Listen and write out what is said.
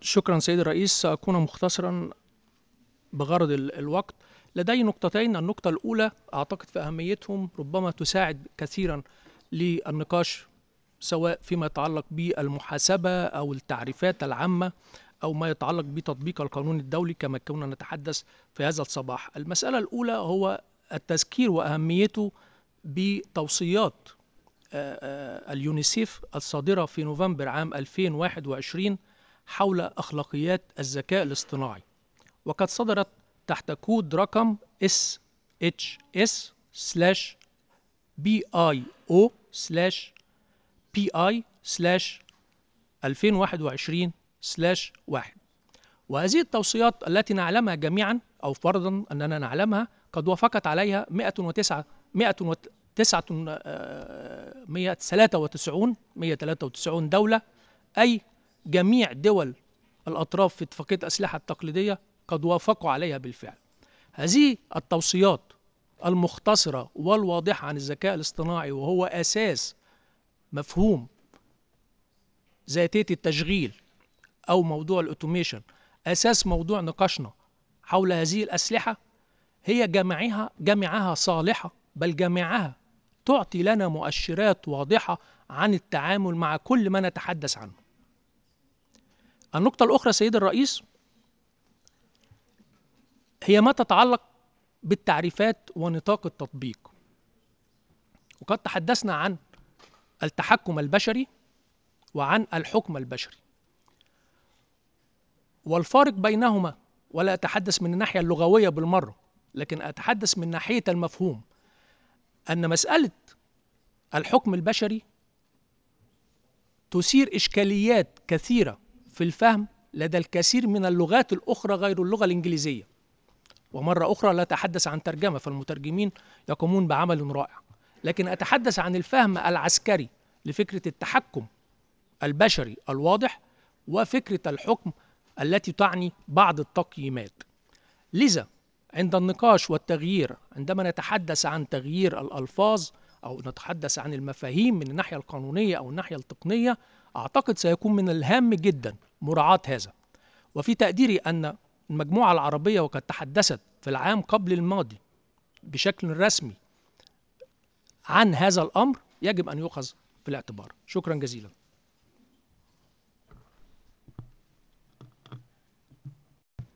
شكرا سيد الرئيس، سأكون مختصرا بغرض الوقت. لدي نقطتين. النقطة الأولى أعتقد في أهميتهم ربما تساعد كثيرا للنقاش، سواء فيما يتعلق بالمحاسبة أو التعريفات العامة أو ما يتعلق بتطبيق القانون الدولي كما كنا نتحدث في هذا الصباح. المسألة الأولى هو التذكير وأهميته بتوصيات اليونيسيف الصادرة في نوفمبر عام 2021 حول أخلاقيات الذكاء الاصطناعي، وقد صدرت تحت كود رقم SHS/BIO/PI/2021/1. وهذه التوصيات التي نعلمها جميعا، أو فرضا أننا نعلمها، قد وافقت عليها 193 دولة، أي جميع دول الأطراف في اتفاقية الأسلحة التقليدية قد وافقوا عليها بالفعل. هذه التوصيات المختصرة والواضحة عن الذكاء الاصطناعي، وهو أساس مفهوم ذاتية التشغيل أو موضوع الأوتوميشن، أساس موضوع نقاشنا حول هذه الأسلحة، هي جميعها صالحة، بل جميعها تعطي لنا مؤشرات واضحة عن التعامل مع كل ما نتحدث عنه. النقطة الأخرى سيد الرئيس هي ما تتعلق بالتعريفات ونطاق التطبيق. وقد تحدثنا عن التحكم البشري وعن الحكم البشري، والفارق بينهما، ولا أتحدث من الناحية اللغوية بالمرة، لكن أتحدث من ناحية المفهوم، أن مسألة الحكم البشري تثير إشكاليات كثيرة في الفهم لدى الكثير من اللغات الأخرى غير اللغة الإنجليزية. ومرة أخرى لا أتحدث عن ترجمة، فالمترجمين يقومون بعمل رائع، لكن أتحدث عن الفهم العسكري لفكرة التحكم البشري الواضح وفكرة الحكم التي تعني بعض التقييمات. لذا عند النقاش والتغيير، عندما نتحدث عن تغيير الألفاظ أو نتحدث عن المفاهيم من الناحية القانونية أو الناحية التقنية، أعتقد سيكون من الهام جدا مراعاة هذا. وفي تقديري أن المجموعة العربية، وقد تحدثت في العام قبل الماضي بشكل رسمي عن هذا الأمر، يجب أن يؤخذ في الاعتبار. شكرا جزيلا.